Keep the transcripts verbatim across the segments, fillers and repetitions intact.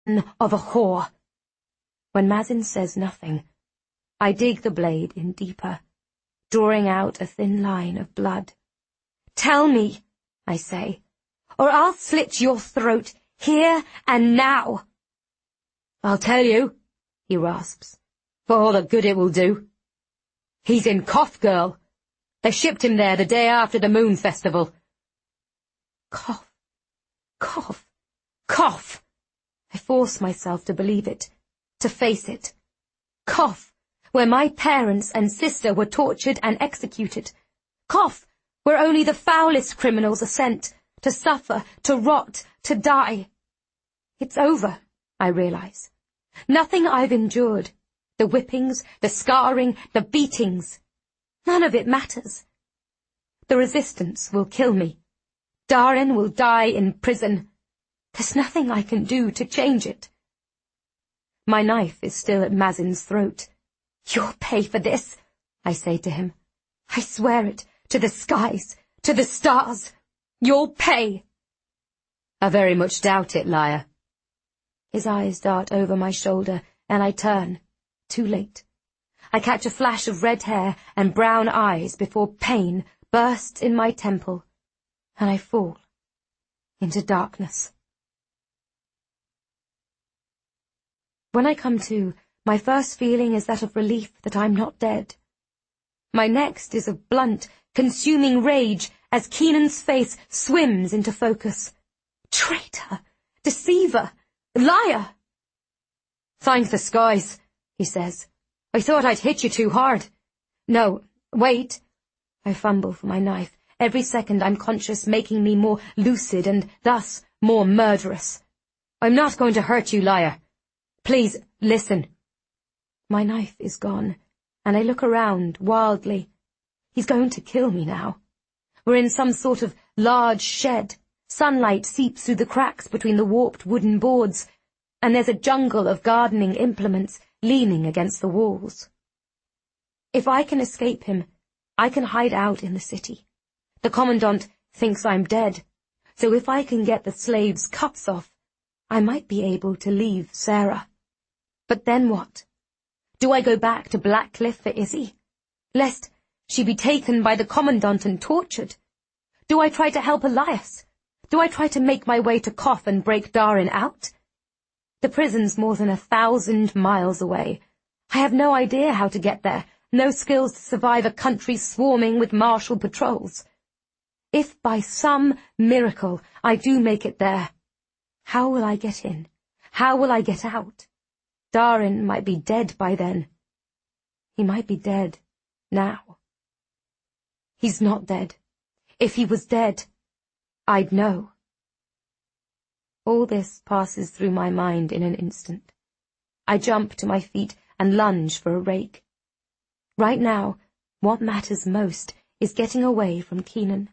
of a whore. When Mazin says nothing, I dig the blade in deeper, drawing out a thin line of blood. Tell me, I say, or I'll slit your throat here and now. I'll tell you, he rasps, for all the good it will do. He's in Koth, girl. They shipped him there the day after the Moon Festival. Koth, Koth, Koth. I force myself to believe it, to face it. Koth, where my parents and sister were tortured and executed. Koth, where only the foulest criminals are sent, to suffer, to rot, to die. It's over, I realize. Nothing I've endured, the whippings, the scarring, the beatings, none of it matters. The resistance will kill me. Darin will die in prison. There's nothing I can do to change it. My knife is still at Mazin's throat. You'll pay for this, I say to him. I swear it, to the skies, to the stars. You'll pay. I very much doubt it, liar. His eyes dart over my shoulder, and I turn, too late. I catch a flash of red hair and brown eyes before pain bursts in my temple, and I fall into darkness. When I come to, my first feeling is that of relief that I'm not dead. My next is of blunt, consuming rage as Keenan's face swims into focus. Traitor! Deceiver! Liar! Thank the skies, he says. I thought I'd hit you too hard. No, wait. I fumble for my knife. Every second I'm conscious, making me more lucid and thus more murderous. I'm not going to hurt you, liar. Please, listen. My knife is gone, and I look around wildly. He's going to kill me now. We're in some sort of large shed. Sunlight seeps through the cracks between the warped wooden boards, and there's a jungle of gardening implements leaning against the walls. If I can escape him, I can hide out in the city. The commandant thinks I'm dead, so if I can get the slaves' cuffs off, I might be able to leave Sarah. But then what? Do I go back to Blackcliff for Izzy, lest she be taken by the commandant and tortured? Do I try to help Elias? Do I try to make my way to Koth and break Darin out? The prison's more than a thousand miles away. I have no idea how to get there, no skills to survive a country swarming with martial patrols. If by some miracle I do make it there, how will I get in? How will I get out? Darin might be dead by then. He might be dead now. He's not dead. If he was dead, I'd know. All this passes through my mind in an instant. I jump to my feet and lunge for a rake. Right now, what matters most is getting away from Keenan.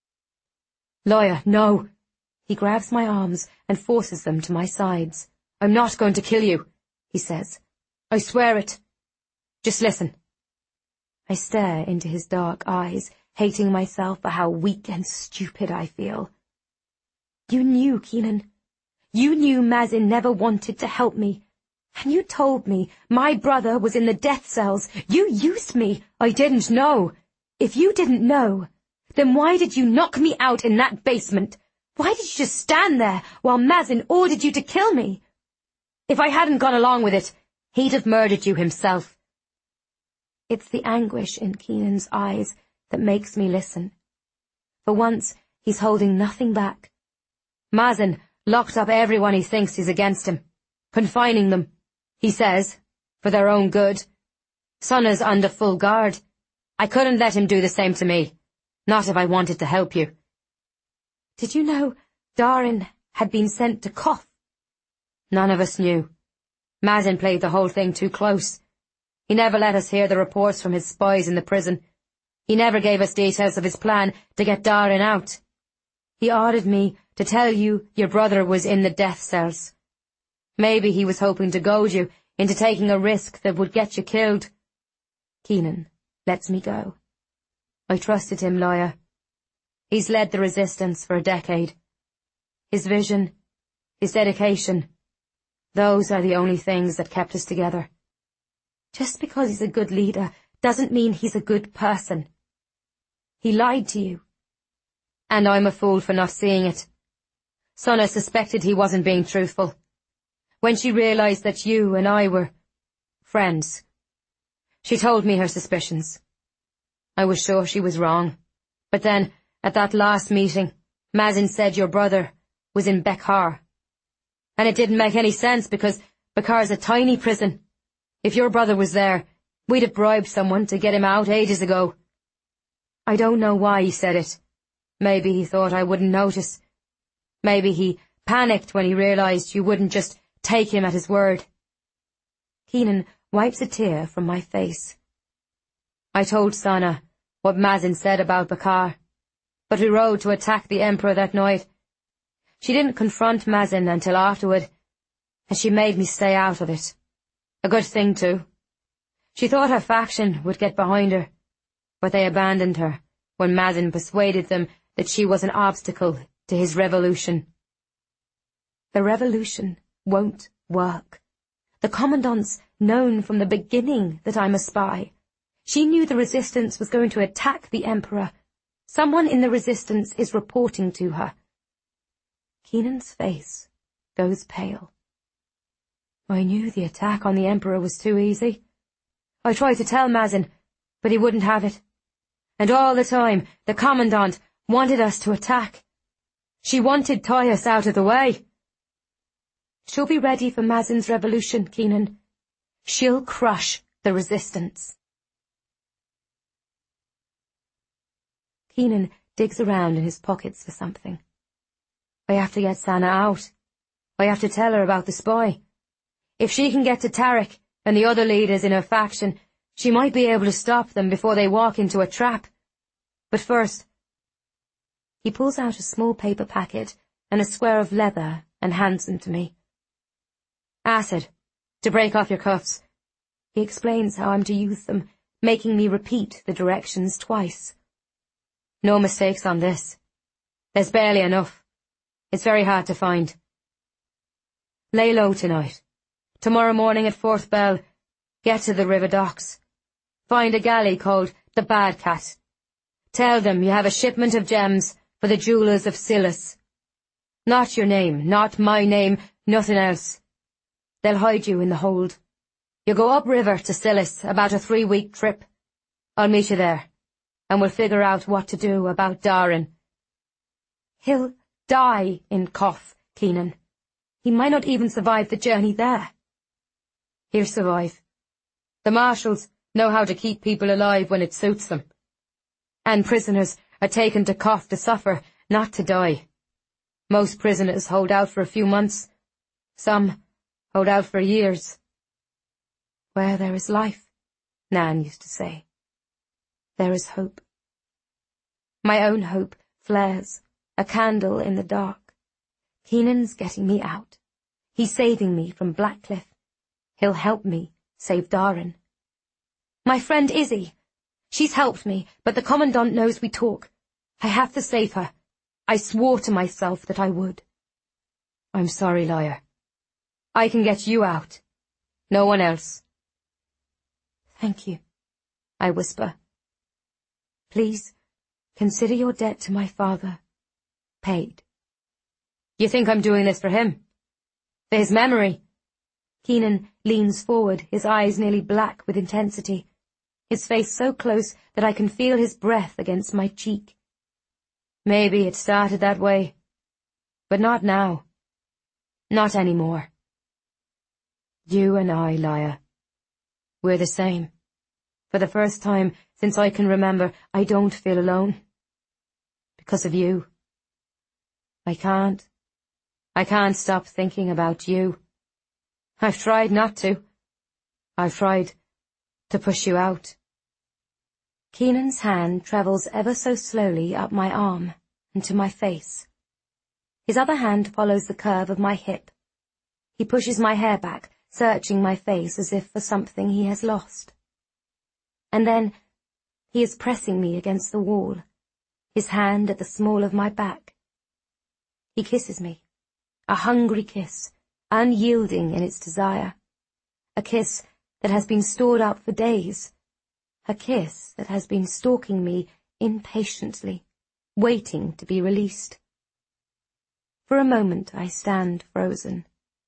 Lawyer, no! He grabs my arms and forces them to my sides. I'm not going to kill you, he says. I swear it. Just listen. I stare into his dark eyes, hating myself for how weak and stupid I feel. You knew, Keenan. You knew Mazin never wanted to help me. And you told me my brother was in the death cells. You used me. I didn't know. If you didn't know, then why did you knock me out in that basement? Why did you just stand there while Mazin ordered you to kill me? If I hadn't gone along with it, he'd have murdered you himself. It's the anguish in Keenan's eyes that makes me listen. For once, he's holding nothing back. Mazin locked up everyone he thinks is against him, confining them, he says, for their own good. Sonna's under full guard. I couldn't let him do the same to me, not if I wanted to help you. Did you know Darin had been sent to Koth? None of us knew. Mazin played the whole thing too close. He never let us hear the reports from his spies in the prison. He never gave us details of his plan to get Darin out. He ordered me to tell you your brother was in the death cells. Maybe he was hoping to goad you into taking a risk that would get you killed. Keenan lets me go. I trusted him, lawyer. He's led the resistance for a decade. His vision, his dedication, Those are the only things that kept us together. Just because he's a good leader doesn't mean he's a good person. He lied to you. And I'm a fool for not seeing it. Sana suspected he wasn't being truthful. When she realized that you and I were friends, she told me her suspicions. I was sure she was wrong. But then, at that last meeting, Mazin said your brother was in Bekhar. And it didn't make any sense because Bekhar's a tiny prison. If your brother was there, we'd have bribed someone to get him out ages ago. I don't know why he said it. Maybe he thought I wouldn't notice. Maybe he panicked when he realized you wouldn't just take him at his word. Keenan wipes a tear from my face. I told Sana what Mazin said about Bekhar, but we rode to attack the Emperor that night. She didn't confront Mazin until afterward, and she made me stay out of it. A good thing, too. She thought her faction would get behind her, but they abandoned her when Mazin persuaded them that she was an obstacle to his revolution. The revolution won't work. The Commandant's known from the beginning that I'm a spy. She knew the Resistance was going to attack the Emperor. Someone in the Resistance is reporting to her. Keenan's face goes pale. I knew the attack on the Emperor was too easy. I tried to tell Mazin, but he wouldn't have it. And all the time, the Commandant wanted us to attack. She wanted to tie us out of the way. She'll be ready for Mazin's revolution, Keenan. She'll crush the Resistance. Keenan digs around in his pockets for something. I have to get Sana out. I have to tell her about the spy. If she can get to Tarek and the other leaders in her faction, she might be able to stop them before they walk into a trap. But first, he pulls out a small paper packet and a square of leather and hands them to me. Acid, to break off your cuffs. He explains how I'm to use them, making me repeat the directions twice. No mistakes on this. There's barely enough. It's very hard to find. Lay low tonight. Tomorrow morning at fourth bell, get to the river docks. Find a galley called the Bad Cat. Tell them you have a shipment of gems for the jewellers of Silas. Not your name, not my name, nothing else. They'll hide you in the hold. You go upriver to Silas, about a three-week trip. I'll meet you there, and we'll figure out what to do about Darren. He'll die in Koth, Keenan. He might not even survive the journey there. He'll survive. The marshals know how to keep people alive when it suits them. And prisoners are taken to Koth to suffer, not to die. Most prisoners hold out for a few months. Some hold out for years. Where there is life, Nan used to say, there is hope. My own hope flares, a candle in the dark. Keenan's getting me out. He's saving me from Blackcliff. He'll help me save Darren. My friend Izzy. She's helped me, but the Commandant knows we talk. I have to save her. I swore to myself that I would. I'm sorry, liar. I can get you out. No one else. Thank you, I whisper. Please, consider your debt to my father paid. You think I'm doing this for him? For his memory? Keenan leans forward, his eyes nearly black with intensity, his face so close that I can feel his breath against my cheek. Maybe it started that way, but not now. Not anymore. You and I, Laya, we're the same. For the first time since I can remember, I don't feel alone. Because of you. I can't. I can't stop thinking about you. I've tried not to. I've tried to push you out. Keenan's hand travels ever so slowly up my arm and to my face. His other hand follows the curve of my hip. He pushes my hair back, searching my face as if for something he has lost. And then he is pressing me against the wall, his hand at the small of my back. He kisses me, a hungry kiss, unyielding in its desire, a kiss that has been stored up for days, a kiss that has been stalking me impatiently, waiting to be released. For a moment I stand frozen.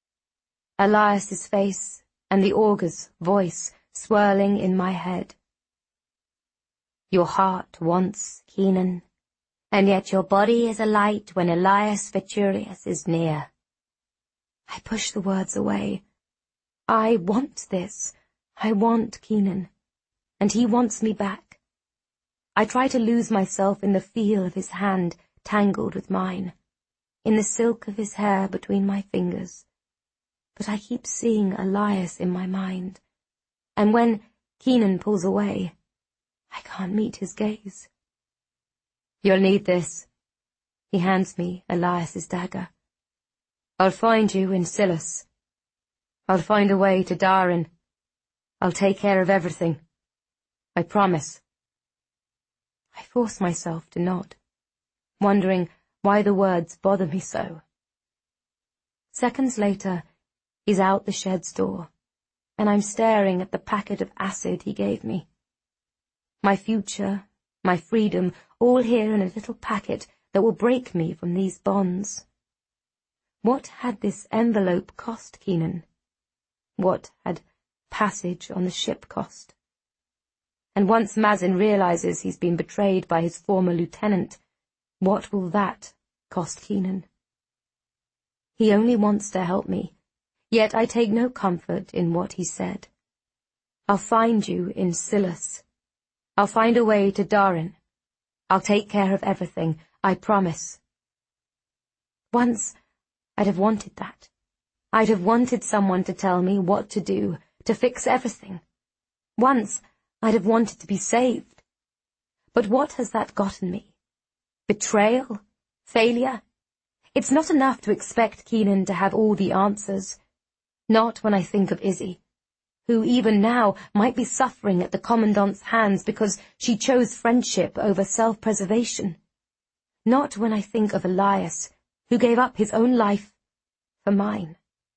Elias's face and the augur's voice swirling in my head. Your heart wants Keenan, and yet your body is alight when Elias Veturius is near. I push the words away. I want this. I want Keenan, and he wants me back. I try to lose myself in the feel of his hand tangled with mine, in the silk of his hair between my fingers. But I keep seeing Elias in my mind, and when Keenan pulls away, I can't meet his gaze. You'll need this. He hands me Elias's dagger. I'll find you in Silas. I'll find a way to Darin. I'll take care of everything. I promise. I force myself to nod, wondering why the words bother me so. Seconds later, he's out the shed's door, and I'm staring at the packet of acid he gave me. My future, my freedom, all here in a little packet that will break me from these bonds. What had this envelope cost Keenan? What had passage on the ship cost? And once Mazin realizes he's been betrayed by his former lieutenant, what will that cost Keenan? He only wants to help me, yet I take no comfort in what he said. I'll find you in Silas. I'll find a way to Darin. I'll take care of everything, I promise. Once, I'd have wanted that. I'd have wanted someone to tell me what to do, to fix everything. Once, I'd have wanted to be saved. But what has that gotten me? Betrayal? Failure? It's not enough to expect Keenan to have all the answers. Not when I think of Izzy, who even now might be suffering at the Commandant's hands because she chose friendship over self-preservation. Not when I think of Elias, who gave up his own life for mine.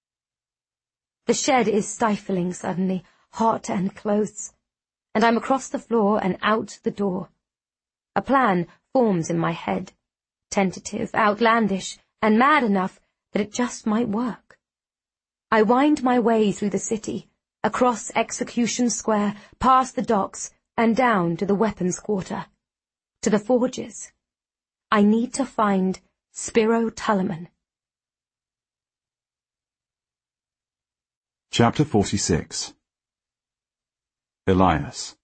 The shed is stifling suddenly, hot and close, and I'm across the floor and out the door. A plan forms in my head, tentative, outlandish, and mad enough that it just might work. I wind my way through the city, across Execution Square, past the docks, and down to the weapons quarter, to the forges. I need to find Spiro Tulliman. Chapter forty-six. Elias.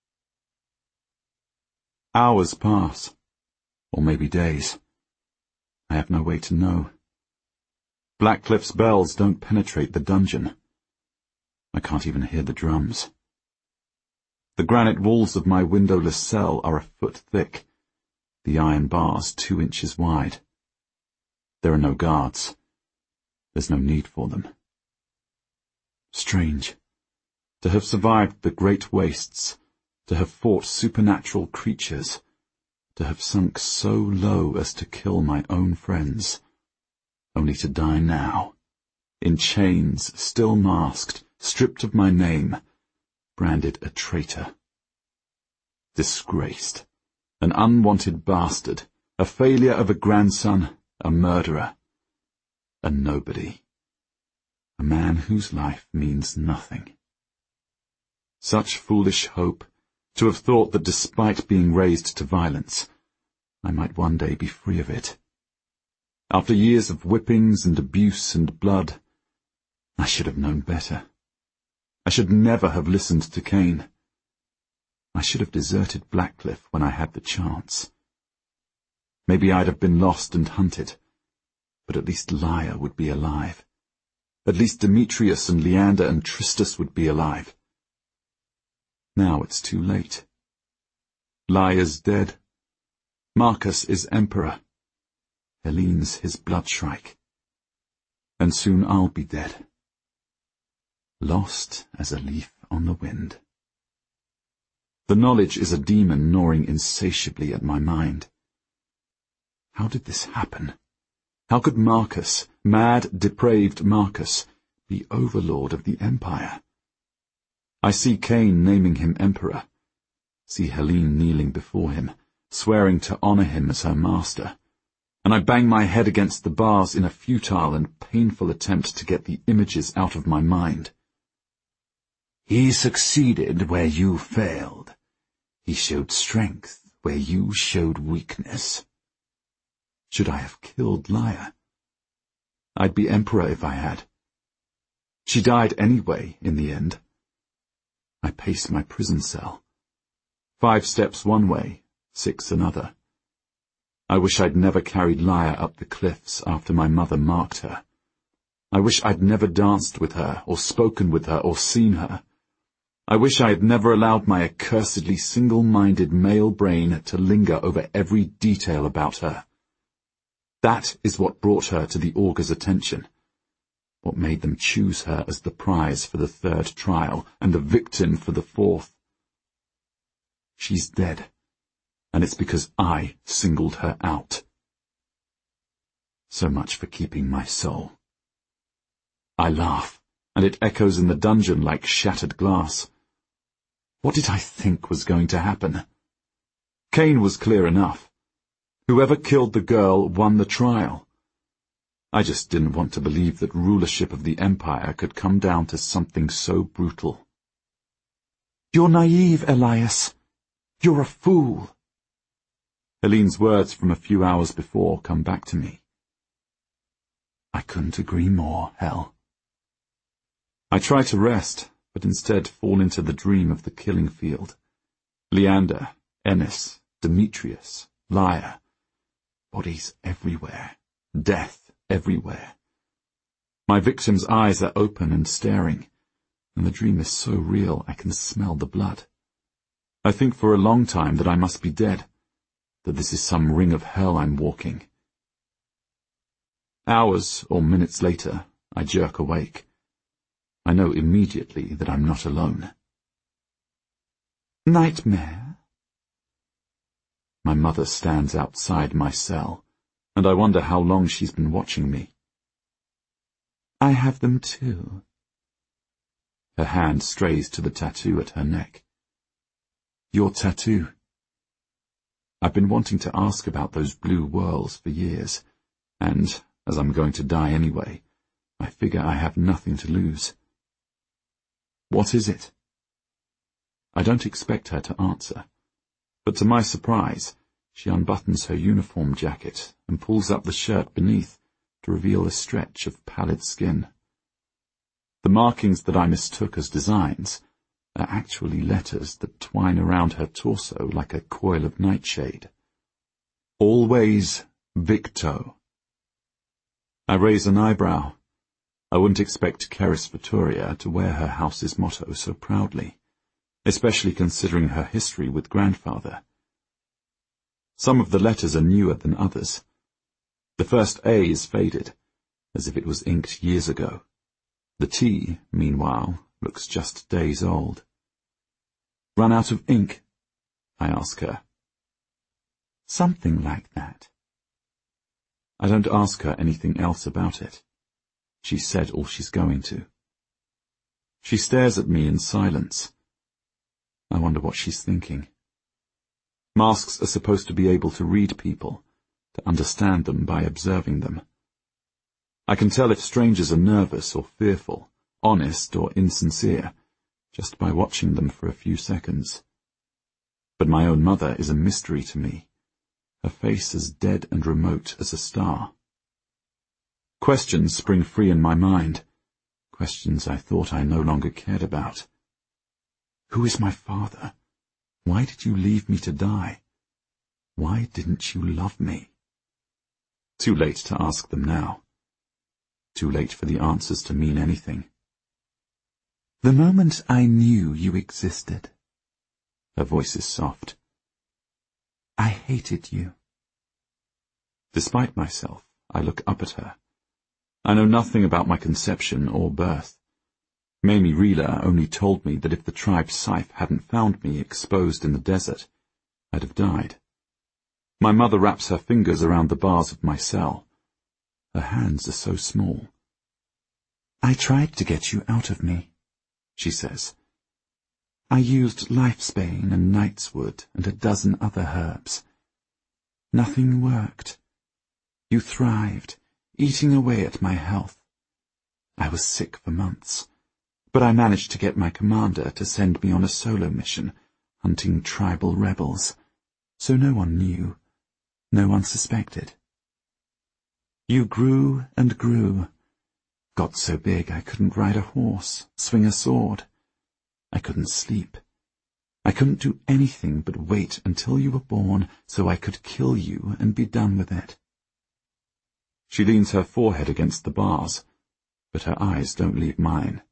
Hours pass, or maybe days. I have no way to know. Blackcliff's bells don't penetrate the dungeon. I can't even hear the drums. The granite walls of my windowless cell are a foot thick, the iron bars two inches wide. There are no guards. There's no need for them. Strange. To have survived the great wastes, to have fought supernatural creatures, to have sunk so low as to kill my own friends, only to die now, in chains, still masked, stripped of my name, branded a traitor. Disgraced, an unwanted bastard, a failure of a grandson, a murderer, a nobody. A man whose life means nothing. Such foolish hope, to have thought that despite being raised to violence, I might one day be free of it. After years of whippings and abuse and blood, I should have known better. I should never have listened to Cain. I should have deserted Blackcliff when I had the chance. Maybe I'd have been lost and hunted, but at least Laia would be alive. At least Demetrius and Leander and Tristus would be alive. Now it's too late. Laia's dead. Marcus is emperor. Helene's his blood-shrike. And soon I'll be dead. Lost as a leaf on the wind. The knowledge is a demon gnawing insatiably at my mind. How did this happen? How could Marcus, mad, depraved Marcus, be overlord of the empire? I see Cain naming him emperor, see Helene kneeling before him, swearing to honor him as her master, and I bang my head against the bars in a futile and painful attempt to get the images out of my mind. He succeeded where you failed. He showed strength where you showed weakness. Should I have killed Laia? I'd be emperor if I had. She died anyway, in the end. I pace my prison cell. Five steps one way, six another. I wish I'd never carried Laia up the cliffs after my mother marked her. I wish I'd never danced with her, or spoken with her, or seen her. I wish I had never allowed my accursedly single-minded male brain to linger over every detail about her. That is what brought her to the augur's attention, what made them choose her as the prize for the third trial and the victim for the fourth. She's dead, and it's because I singled her out. So much for keeping my soul. I laugh, and it echoes in the dungeon like shattered glass. What did I think was going to happen? Cain was clear enough. Whoever killed the girl won the trial. I just didn't want to believe that rulership of the empire could come down to something so brutal. You're naive, Elias. You're a fool. Helene's words from a few hours before come back to me. I couldn't agree more, Hel. I try to rest, but instead fall into the dream of the killing field. Leander, Ennis, Demetrius, Laia. Bodies everywhere. Death everywhere. My victim's eyes are open and staring, and the dream is so real I can smell the blood. I think for a long time that I must be dead, that this is some ring of hell I'm walking. Hours or minutes later, I jerk awake. I know immediately that I'm not alone. Nightmare? My mother stands outside my cell, and I wonder how long she's been watching me. I have them too. Her hand strays to the tattoo at her neck. Your tattoo. I've been wanting to ask about those blue whorls for years, and, as I'm going to die anyway, I figure I have nothing to lose. What is it? I don't expect her to answer, but to my surprise, she unbuttons her uniform jacket and pulls up the shirt beneath to reveal a stretch of pallid skin. The markings that I mistook as designs are actually letters that twine around her torso like a coil of nightshade. Always Victo. I raise an eyebrow. I wouldn't expect Keris Vitoria to wear her house's motto so proudly, especially considering her history with grandfather. Some of the letters are newer than others. The first A is faded, as if it was inked years ago. The T, meanwhile, looks just days old. Run out of ink? I ask her. Something like that. I don't ask her anything else about it. She said all she's going to. She stares at me in silence. I wonder what she's thinking. Masks are supposed to be able to read people, to understand them by observing them. I can tell if strangers are nervous or fearful, honest or insincere, just by watching them for a few seconds. But my own mother is a mystery to me, her face as dead and remote as a star. Questions spring free in my mind, questions I thought I no longer cared about. Who is my father? Why did you leave me to die? Why didn't you love me? Too late to ask them now. Too late for the answers to mean anything. The moment I knew you existed. Her voice is soft. I hated you. Despite myself, I look up at her. I know nothing about my conception or birth. Mamie Rila only told me that if the tribe Scythe hadn't found me exposed in the desert, I'd have died. My mother wraps her fingers around the bars of my cell. Her hands are so small. "I tried to get you out of me," she says. "I used lifesbane and knightswood and a dozen other herbs. Nothing worked. You thrived, eating away at my health. I was sick for months, but I managed to get my commander to send me on a solo mission, hunting tribal rebels, so no one knew, no one suspected. You grew and grew, got so big I couldn't ride a horse, swing a sword. I couldn't sleep. I couldn't do anything but wait until you were born so I could kill you and be done with it." She leans her forehead against the bars, but her eyes don't leave mine.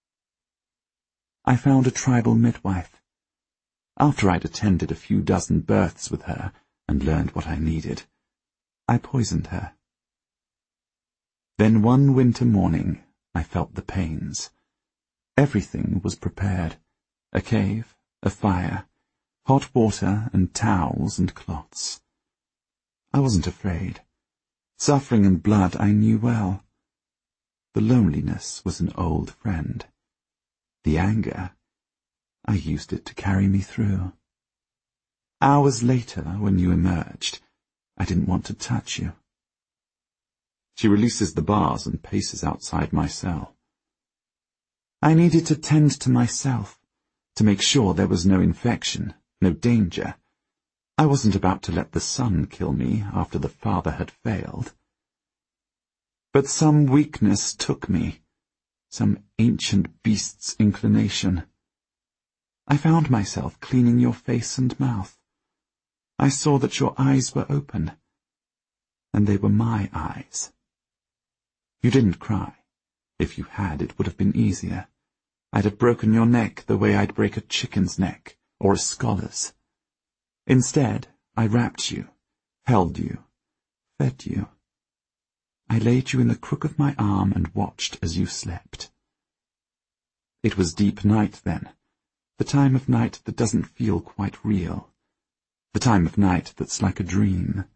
"I found a tribal midwife. After I'd attended a few dozen births with her and learned what I needed, I poisoned her. Then one winter morning I felt the pains. Everything was prepared. A cave, a fire, hot water and towels and cloths. I wasn't afraid. Suffering and blood I knew well. The loneliness was an old friend. The anger, I used it to carry me through. Hours later, when you emerged, I didn't want to touch you." She releases the bars and paces outside my cell. "I needed to tend to myself, to make sure there was no infection, no danger. I wasn't about to let the son kill me after the father had failed. But some weakness took me, some ancient beast's inclination. I found myself cleaning your face and mouth. I saw that your eyes were open, and they were my eyes. You didn't cry. If you had, it would have been easier. I'd have broken your neck the way I'd break a chicken's neck, or a scholar's. Instead, I wrapped you, held you, fed you. I laid you in the crook of my arm and watched as you slept. It was deep night then, the time of night that doesn't feel quite real, the time of night that's like a dream.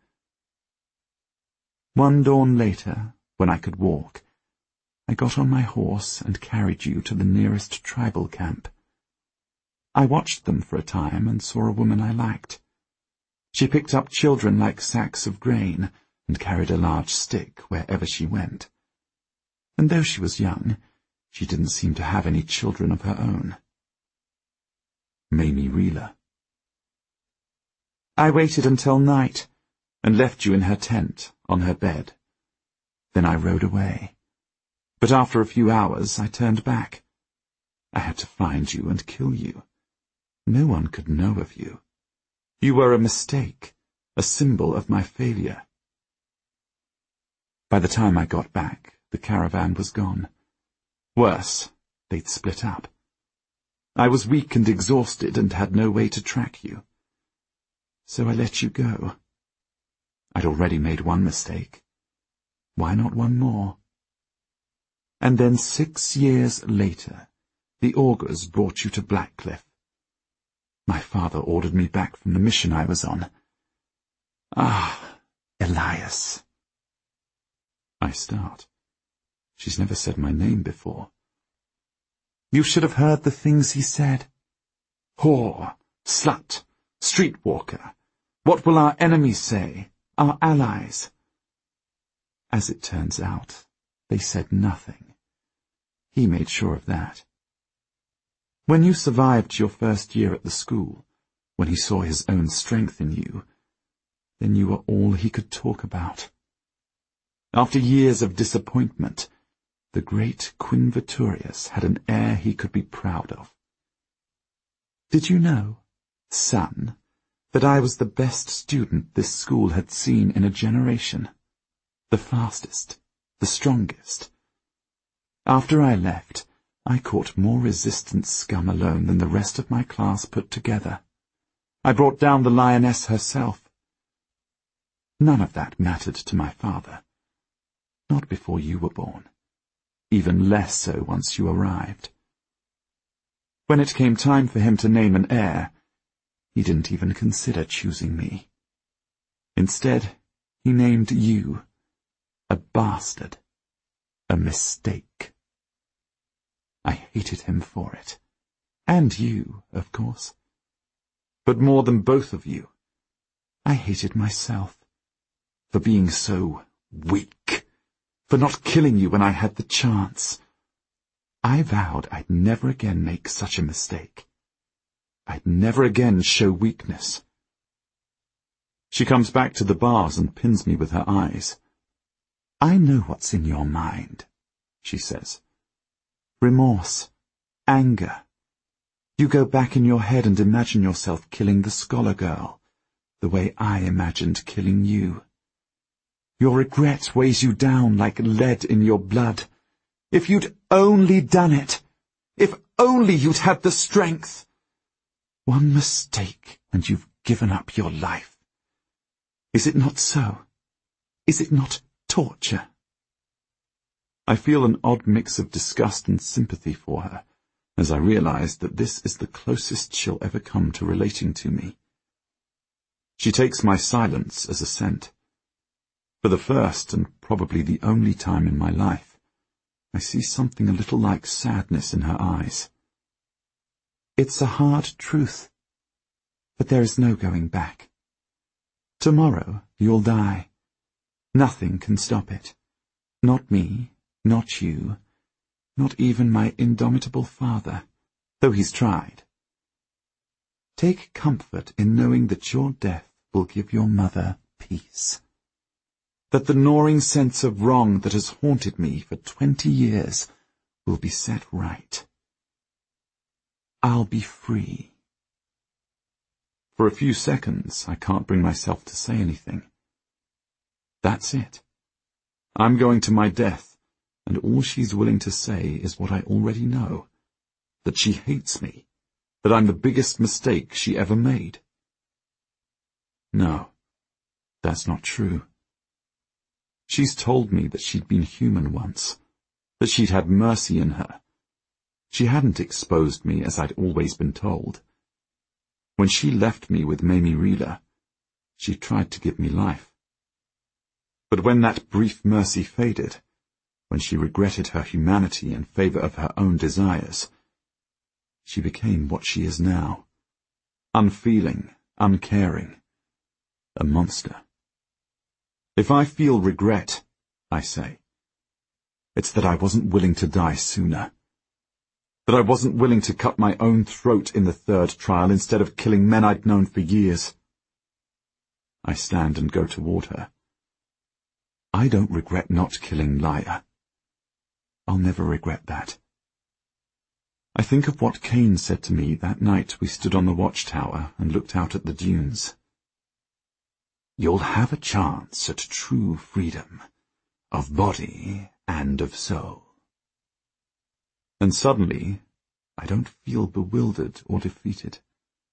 One dawn later, when I could walk, I got on my horse and carried you to the nearest tribal camp. I watched them for a time and saw a woman I liked. She picked up children like sacks of grain and carried a large stick wherever she went. And though she was young, she didn't seem to have any children of her own. Mamie Reeler. I waited until night and left you in her tent, on her bed. Then I rode away. But after a few hours I turned back. I had to find you and kill you. No one could know of you. You were a mistake, a symbol of my failure. By the time I got back, the caravan was gone. Worse, they'd split up. I was weak and exhausted and had no way to track you. So I let you go. I'd already made one mistake. Why not one more? And then six years later, the augurs brought you to Blackcliff. My father ordered me back from the mission I was on. Ah, Elias. I start. She's never said my name before. You should have heard the things he said. Whore, slut, streetwalker. What will our enemies say? Our allies? As it turns out, they said nothing. He made sure of that. When you survived your first year at the school, when he saw his own strength in you, then you were all he could talk about. After years of disappointment, the great Quin Viturius had an heir he could be proud of. Did you know, son, that I was the best student this school had seen in a generation? The fastest, the strongest. After I left, I caught more resistant scum alone than the rest of my class put together. I brought down the lioness herself. None of that mattered to my father. Not before you were born. Even less so once you arrived. When it came time for him to name an heir, he didn't even consider choosing me. Instead, he named you. A bastard. A mistake. I hated him for it. And you, of course. But more than both of you, I hated myself. For being so weak. For not killing you when I had the chance. I vowed I'd never again make such a mistake. I'd never again show weakness. She comes back to the bars and pins me with her eyes. I know what's in your mind, she says. Remorse. Anger. You go back in your head and imagine yourself killing the scholar girl, the way I imagined killing you. Your regret weighs you down like lead in your blood. If you'd only done it! If only you'd had the strength! One mistake and you've given up your life. Is it not so? Is it not torture? I feel an odd mix of disgust and sympathy for her, as I realize that this is the closest she'll ever come to relating to me. She takes my silence as assent. For the first and probably the only time in my life, I see something a little like sadness in her eyes. It's a hard truth, but there is no going back. Tomorrow you'll die. Nothing can stop it. Not me, not you, not even my indomitable father, though he's tried. Take comfort in knowing that your death will give your mother peace. That the gnawing sense of wrong that has haunted me for twenty years will be set right. I'll be free. For a few seconds, I can't bring myself to say anything. That's it. I'm going to my death, and all she's willing to say is what I already know, that she hates me, that I'm the biggest mistake she ever made. No, that's not true. She's told me that she'd been human once, that she'd had mercy in her. She hadn't exposed me as I'd always been told. When she left me with Mamie Reeler, she tried to give me life. But when that brief mercy faded, when she regretted her humanity in favor of her own desires, she became what she is now. Unfeeling, uncaring. A monster. If I feel regret, I say, it's that I wasn't willing to die sooner. That I wasn't willing to cut my own throat in the third trial instead of killing men I'd known for years. I stand and go toward her. I don't regret not killing Liar. I'll never regret that. I think of what Cain said to me that night we stood on the watchtower and looked out at the dunes. You'll have a chance at true freedom, of body and of soul. And suddenly, I don't feel bewildered or defeated.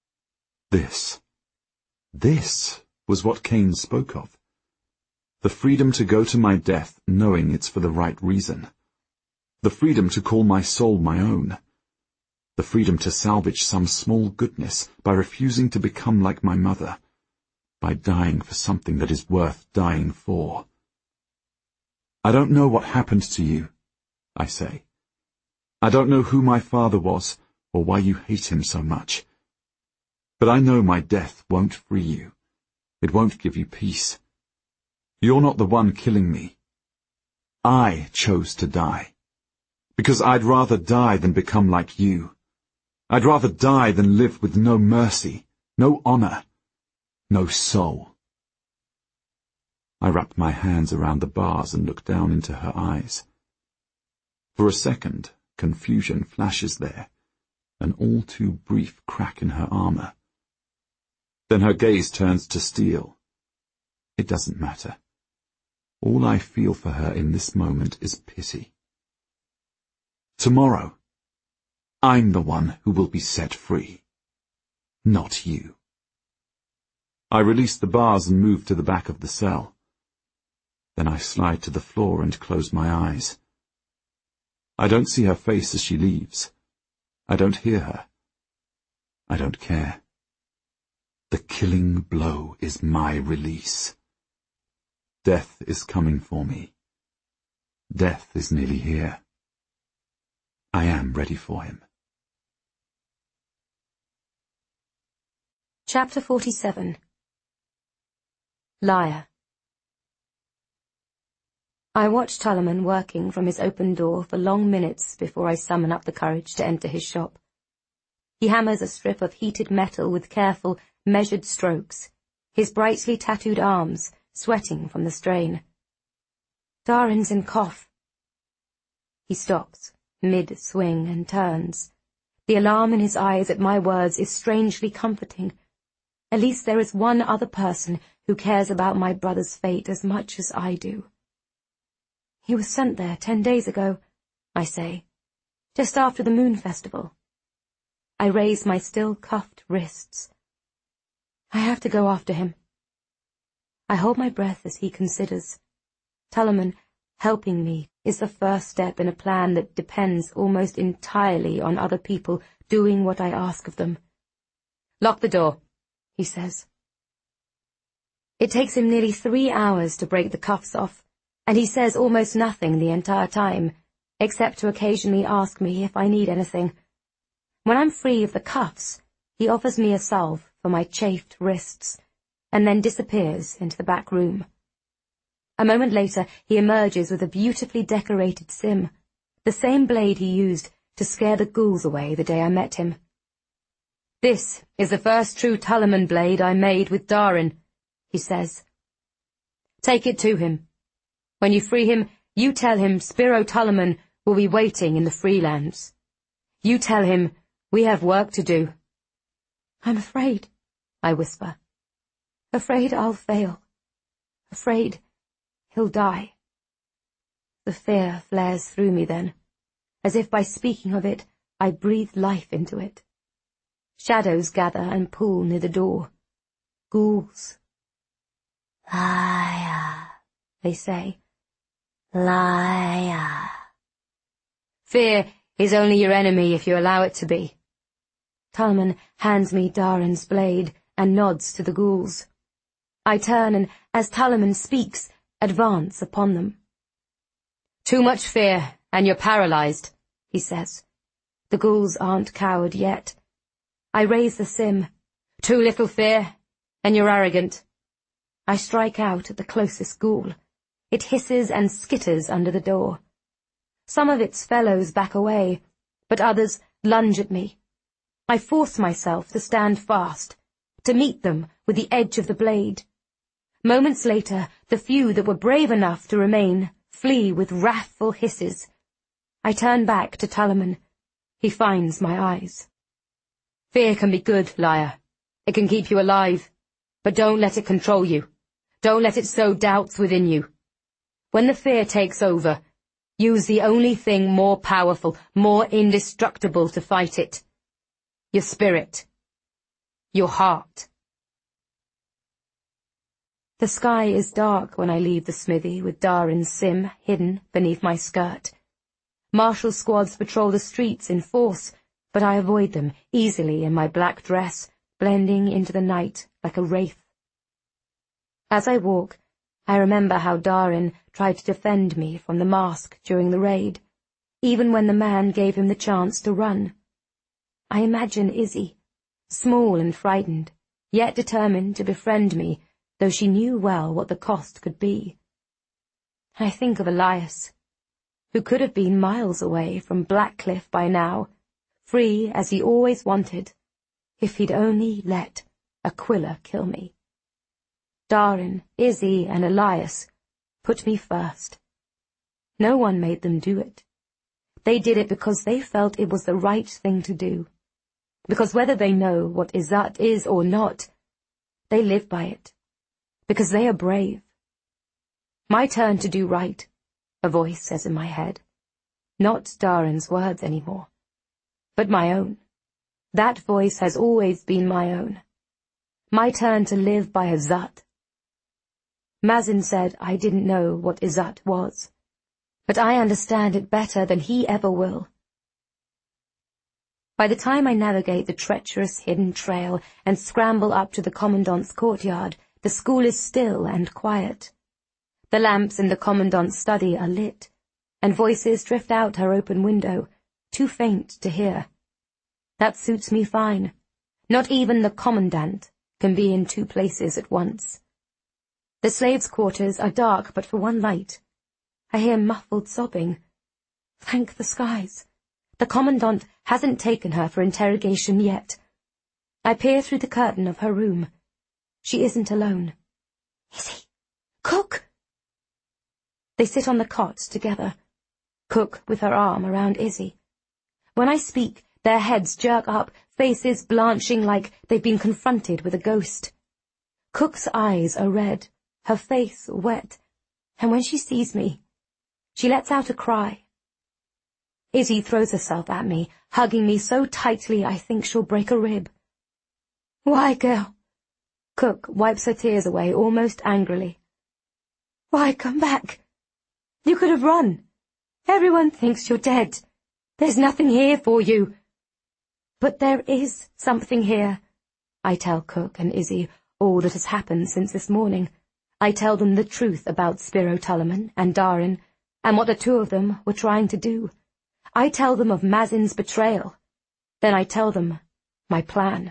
This, this was what Cain spoke of. The freedom to go to my death knowing it's for the right reason. The freedom to call my soul my own. The freedom to salvage some small goodness by refusing to become like my mother. By dying for something that is worth dying for. I don't know what happened to you, I say. I don't know who my father was, or why you hate him so much. But I know my death won't free you. It won't give you peace. You're not the one killing me. I chose to die. Because I'd rather die than become like you. I'd rather die than live with no mercy, no honor. No soul. I wrap my hands around the bars and look down into her eyes. For a second, confusion flashes there, an all too brief crack in her armor. Then her gaze turns to steel. It doesn't matter. All I feel for her in this moment is pity. Tomorrow, I'm the one who will be set free, not you. I release the bars and move to the back of the cell. Then I slide to the floor and close my eyes. I don't see her face as she leaves. I don't hear her. I don't care. The killing blow is my release. Death is coming for me. Death is nearly here. I am ready for him. Chapter forty-seven. Liar. I watch Tulliman working from his open door for long minutes before I summon up the courage to enter his shop. He hammers a strip of heated metal with careful, measured strokes, his brightly tattooed arms sweating from the strain. Darin's in cough. He stops, mid-swing, and turns. The alarm in his eyes at my words is strangely comforting. At least there is one other person who cares about my brother's fate as much as I do. He was sent there ten days ago, I say, just after the moon festival. I raise my still cuffed wrists. I have to go after him. I hold my breath as he considers. Tulliman, helping me, is the first step in a plan that depends almost entirely on other people doing what I ask of them. Lock the door, he says. It takes him nearly three hours to break the cuffs off, and he says almost nothing the entire time, except to occasionally ask me if I need anything. When I'm free of the cuffs, he offers me a salve for my chafed wrists, and then disappears into the back room. A moment later, he emerges with a beautifully decorated sim, the same blade he used to scare the ghouls away the day I met him. This is the first true Tulliman blade I made with Darin, he says. Take it to him. When you free him, you tell him Spiro Tulliman will be waiting in the Freelands. You tell him we have work to do. I'm afraid, I whisper. Afraid I'll fail. Afraid he'll die. The fear flares through me then, as if by speaking of it, I breathe life into it. Shadows gather and pool near the door. Ghouls. Liar, they say. Liar. Fear is only your enemy if you allow it to be. Tulliman hands me Darin's blade and nods to the ghouls. I turn and, as Tulliman speaks, advance upon them. Too much fear, and you're paralyzed, he says. The ghouls aren't cowed yet. I raise the sim. Too little fear, and you're arrogant. I strike out at the closest ghoul. It hisses and skitters under the door. Some of its fellows back away, but others lunge at me. I force myself to stand fast, to meet them with the edge of the blade. Moments later, the few that were brave enough to remain flee with wrathful hisses. I turn back to Tulliman. He finds my eyes. Fear can be good, liar. It can keep you alive. But don't let it control you. Don't let it sow doubts within you. When the fear takes over, use the only thing more powerful, more indestructible to fight it. Your spirit. Your heart. The sky is dark when I leave the smithy with Darin's sim hidden beneath my skirt. Marshal squads patrol the streets in force, but I avoid them easily in my black dress, blending into the night like a wraith. As I walk, I remember how Darin tried to defend me from the mask during the raid, even when the man gave him the chance to run. I imagine Izzy, small and frightened, yet determined to befriend me, though she knew well what the cost could be. I think of Elias, who could have been miles away from Blackcliff by now, free as he always wanted, if he'd only let Aquila kill me. Darin, Izzy, and Elias put me first. No one made them do it. They did it because they felt it was the right thing to do. Because whether they know what Izzat is or not, they live by it. Because they are brave. My turn to do right, a voice says in my head. Not Darin's words anymore, but my own. That voice has always been my own. My turn to live by Izzat. Mazin said I didn't know what Izzat was, but I understand it better than he ever will. By the time I navigate the treacherous hidden trail and scramble up to the Commandant's courtyard, the school is still and quiet. The lamps in the Commandant's study are lit, and voices drift out her open window, too faint to hear. That suits me fine. Not even the commandant can be in two places at once. The slaves' quarters are dark but for one light. I hear muffled sobbing. Thank the skies. The commandant hasn't taken her for interrogation yet. I peer through the curtain of her room. She isn't alone. Izzy! Cook! They sit on the cot together, Cook with her arm around Izzy. When I speak, their heads jerk up, faces blanching like they've been confronted with a ghost. Cook's eyes are red, her face wet, and when she sees me, she lets out a cry. Izzy throws herself at me, hugging me so tightly I think she'll break a rib. Why, girl? Cook wipes her tears away almost angrily. Why come back? You could have run. Everyone thinks you're dead. There's nothing here for you. But there is something here. I tell Cook and Izzy all that has happened since this morning. I tell them the truth about Spiro Tulliman and Darin, and what the two of them were trying to do. I tell them of Mazin's betrayal. Then I tell them my plan.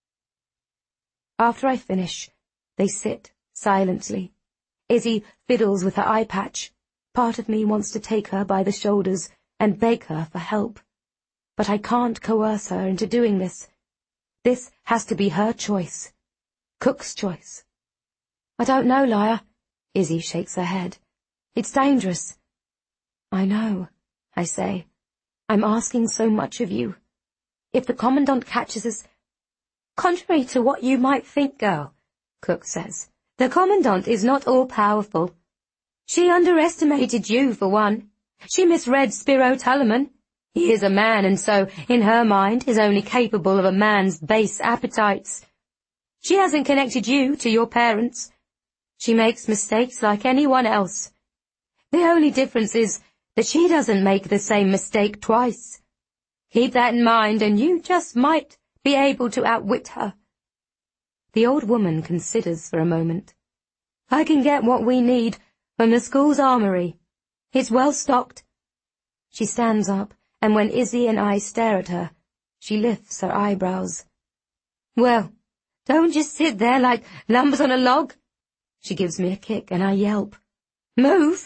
After I finish, they sit silently. Izzy fiddles with her eye patch. Part of me wants to take her by the shoulders and beg her for help. But I can't coerce her into doing this. This has to be her choice. Cook's choice. I don't know, Lyra. Izzy shakes her head. It's dangerous. I know, I say. I'm asking so much of you. If the Commandant catches us... Contrary to what you might think, girl, Cook says, the Commandant is not all-powerful. She underestimated you, for one. She misread Spiro Tulliman. He is a man, and so, in her mind, is only capable of a man's base appetites. She hasn't connected you to your parents. She makes mistakes like anyone else. The only difference is that she doesn't make the same mistake twice. Keep that in mind, and you just might be able to outwit her. The old woman considers for a moment. I can get what we need from the school's armory. It's well stocked. She stands up, and when Izzy and I stare at her, she lifts her eyebrows. Well, don't just sit there like lumbers on a log. She gives me a kick, and I yelp. Move!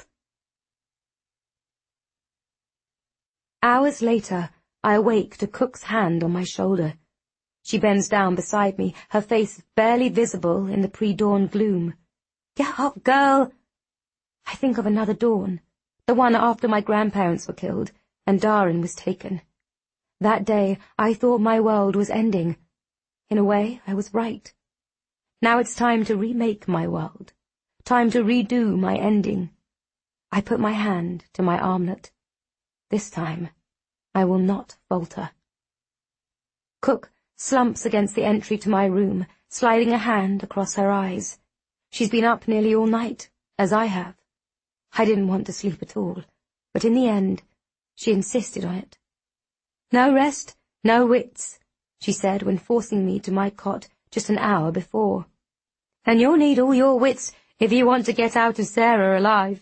Hours later, I awake to Cook's hand on my shoulder. She bends down beside me, her face barely visible in the pre-dawn gloom. Get up, girl! I think of another dawn, the one after my grandparents were killed, and Darin was taken. That day, I thought my world was ending. In a way, I was right. Now it's time to remake my world, time to redo my ending. I put my hand to my armlet. This time, I will not falter. Cook slumps against the entry to my room, sliding a hand across her eyes. She's been up nearly all night, as I have. I didn't want to sleep at all, but in the end, she insisted on it. No rest, no wits, she said when forcing me to my cot just an hour before. And you'll need all your wits if you want to get out of Sarah alive.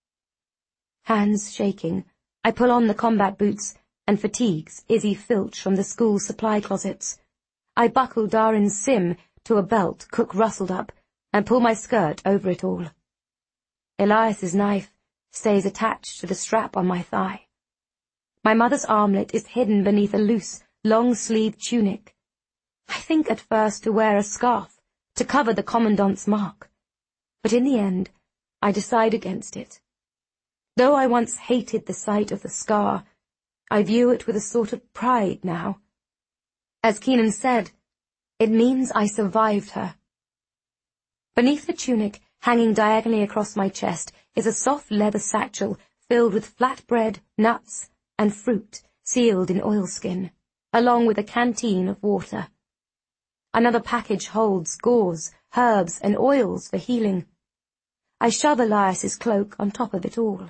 Hands shaking, I pull on the combat boots and fatigues Izzy filch from the school supply closets. I buckle Darin's sim to a belt Cook rustled up and pull my skirt over it all. Elias's knife stays attached to the strap on my thigh. My mother's armlet is hidden beneath a loose, long-sleeved tunic. I think at first to wear a scarf to cover the Commandant's mark, but in the end I decide against it. Though I once hated the sight of the scar, I view it with a sort of pride now. As Keenan said, it means I survived her. Beneath the tunic, hanging diagonally across my chest, is a soft leather satchel filled with flatbread, nuts, and fruit sealed in oilskin, along with a canteen of water. Another package holds gauze, herbs, and oils for healing. I shove Elias's cloak on top of it all.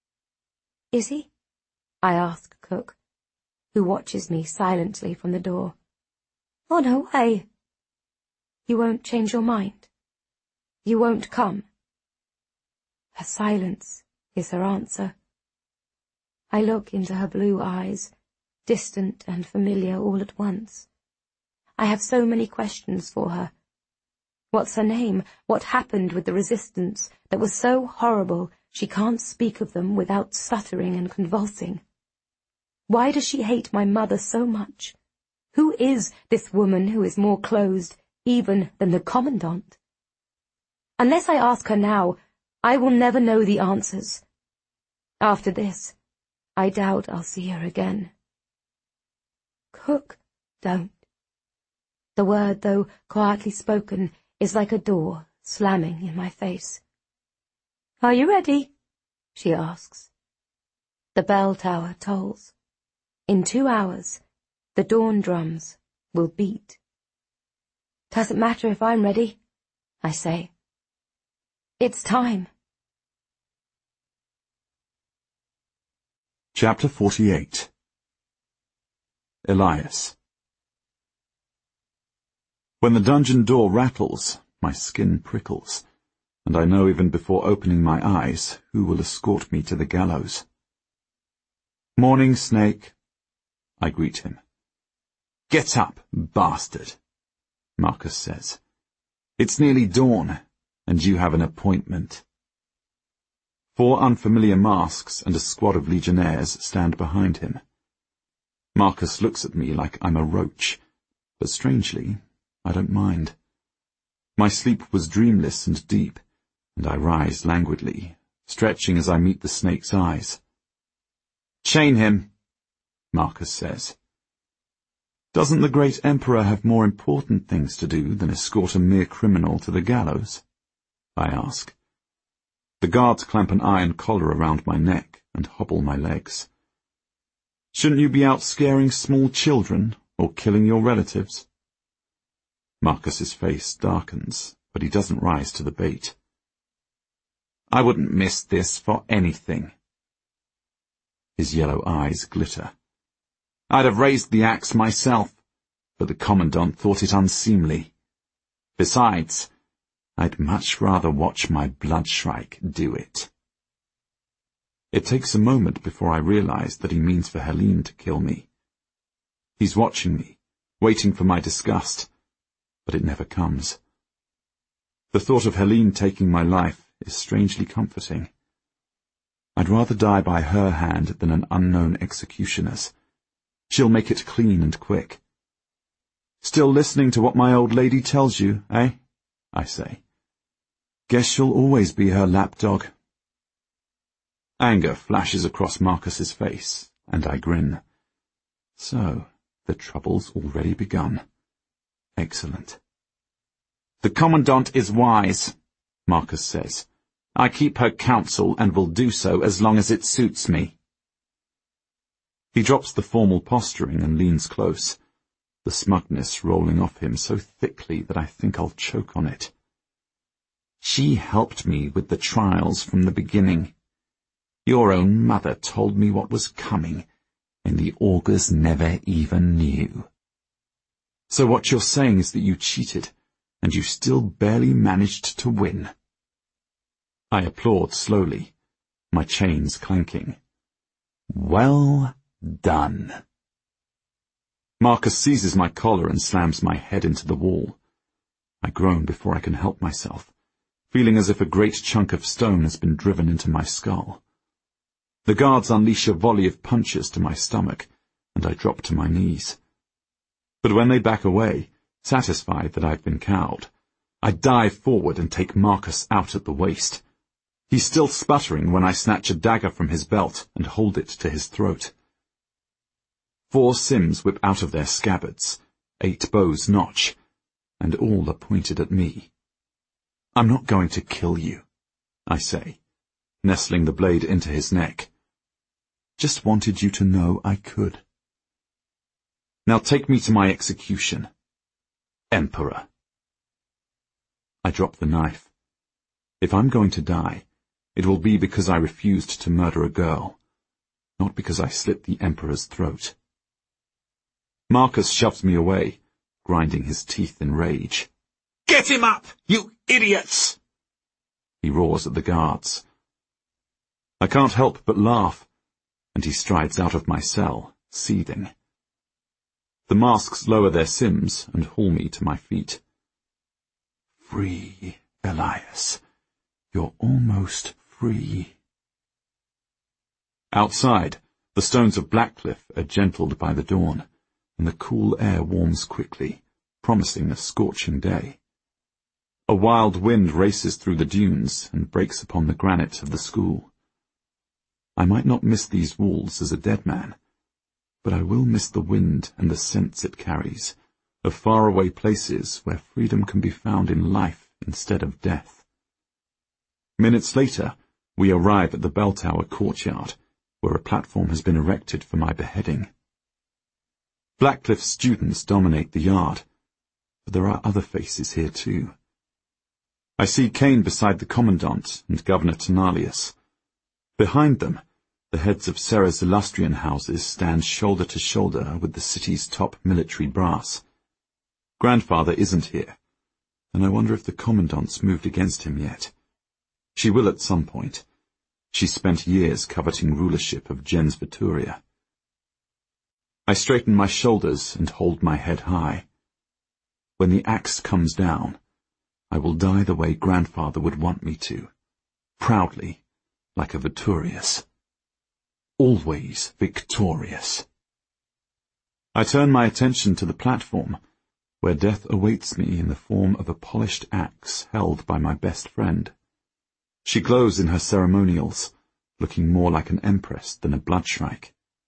Is he? I ask Cook, who watches me silently from the door. On her way. You won't change your mind? You won't come? Her silence is her answer. I look into her blue eyes, distant and familiar all at once. I have so many questions for her. What's her name? What happened with the resistance that was so horrible she can't speak of them without stuttering and convulsing? Why does she hate my mother so much? Who is this woman who is more closed even than the Commandant? Unless I ask her now, I will never know the answers. After this, I doubt I'll see her again. Cook, don't. The word, though quietly spoken, is like a door slamming in my face. Are you ready? She asks. The bell tower tolls. In two hours, the dawn drums will beat. Doesn't matter if I'm ready, I say. It's time. Chapter forty-eight. Elias. When the dungeon door rattles, my skin prickles, and I know even before opening my eyes who will escort me to the gallows. Morning, Snake, I greet him. Get up, bastard, Marcus says. It's nearly dawn, and you have an appointment. Four unfamiliar masks and a squad of legionnaires stand behind him. Marcus looks at me like I'm a roach, but strangely, I don't mind. My sleep was dreamless and deep, and I rise languidly, stretching as I meet the snake's eyes. Chain him, Marcus says. Doesn't the great emperor have more important things to do than escort a mere criminal to the gallows? I ask. The guards clamp an iron collar around my neck and hobble my legs. Shouldn't you be out scaring small children or killing your relatives? Marcus's face darkens, but he doesn't rise to the bait. I wouldn't miss this for anything. His yellow eyes glitter. I'd have raised the axe myself, but the Commandant thought it unseemly. Besides, I'd much rather watch my Bloodshrike do it. It takes a moment before I realize that he means for Helene to kill me. He's watching me, waiting for my disgust, but it never comes. The thought of Helene taking my life is strangely comforting. I'd rather die by her hand than an unknown executioner's. She'll make it clean and quick. Still listening to what my old lady tells you, eh? I say. Guess you'll always be her lapdog. Anger flashes across Marcus's face, and I grin. So, the trouble's already begun. Excellent. The Commandant is wise, Marcus says. I keep her counsel and will do so as long as it suits me. He drops the formal posturing and leans close, the smugness rolling off him so thickly that I think I'll choke on it. She helped me with the trials from the beginning. Your own mother told me what was coming, and the augurs never even knew. So what you're saying is that you cheated, and you still barely managed to win. I applaud slowly, my chains clanking. Well done. Marcus seizes my collar and slams my head into the wall. I groan before I can help myself, feeling as if a great chunk of stone has been driven into my skull. The guards unleash a volley of punches to my stomach, and I drop to my knees. But when they back away, satisfied that I've been cowed, I dive forward and take Marcus out at the waist. He's still sputtering when I snatch a dagger from his belt and hold it to his throat. Four Sims whip out of their scabbards, eight bows notch, and all are pointed at me. I'm not going to kill you, I say, nestling the blade into his neck. Just wanted you to know I could. Now take me to my execution. Emperor. I drop the knife. If I'm going to die, it will be because I refused to murder a girl, not because I slit the Emperor's throat. Marcus shoves me away, grinding his teeth in rage. Get him up, you idiots! He roars at the guards. I can't help but laugh. and he strides out of my cell, seething. The masks lower their sims and haul me to my feet. Free, Elias. You're almost free. Outside, the stones of Blackcliff are gentled by the dawn, and the cool air warms quickly, promising a scorching day. A wild wind races through the dunes and breaks upon the granite of the school. I might not miss these walls as a dead man, but I will miss the wind and the scents it carries, of faraway places where freedom can be found in life instead of death. Minutes later, we arrive at the bell tower courtyard, where a platform has been erected for my beheading. Blackcliff students dominate the yard, but there are other faces here too. I see Kane beside the Commandant and Governor Tenalius. Behind them, the heads of Serra Zilastrian houses stand shoulder to shoulder with the city's top military brass. Grandfather isn't here, and I wonder if the Commandant's moved against him yet. She will at some point. She spent years coveting rulership of Gens Vituria. I straighten my shoulders and hold my head high. When the axe comes down, I will die the way Grandfather would want me to, proudly, like a Viturius. Always victorious. I turn my attention to the platform, where death awaits me in the form of a polished axe held by my best friend. She glows in her ceremonials, looking more like an empress than a bloodshrike.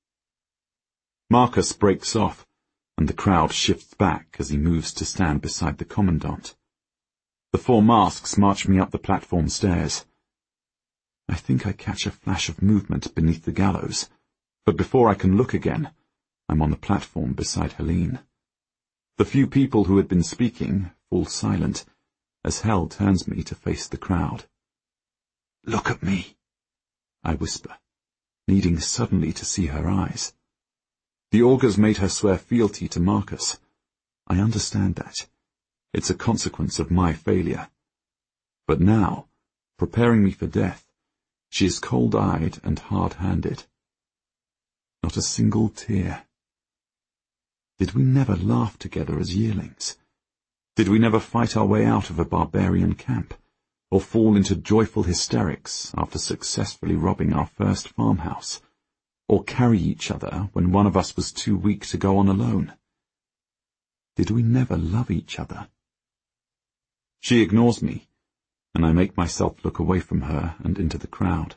Marcus breaks off, and the crowd shifts back as he moves to stand beside the Commandant. The four masks march me up the platform stairs. I think I catch a flash of movement beneath the gallows, but before I can look again, I'm on the platform beside Helene. The few people who had been speaking fall silent, as Hel turns me to face the crowd. "Look at me," I whisper, needing suddenly to see her eyes. The augurs made her swear fealty to Marcus. I understand that. It's a consequence of my failure. But now, preparing me for death, she is cold-eyed and hard-handed. Not a single tear. Did we never laugh together as yearlings? Did we never fight our way out of a barbarian camp, or fall into joyful hysterics after successfully robbing our first farmhouse, or carry each other when one of us was too weak to go on alone? Did we never love each other? She ignores me, and I make myself look away from her and into the crowd.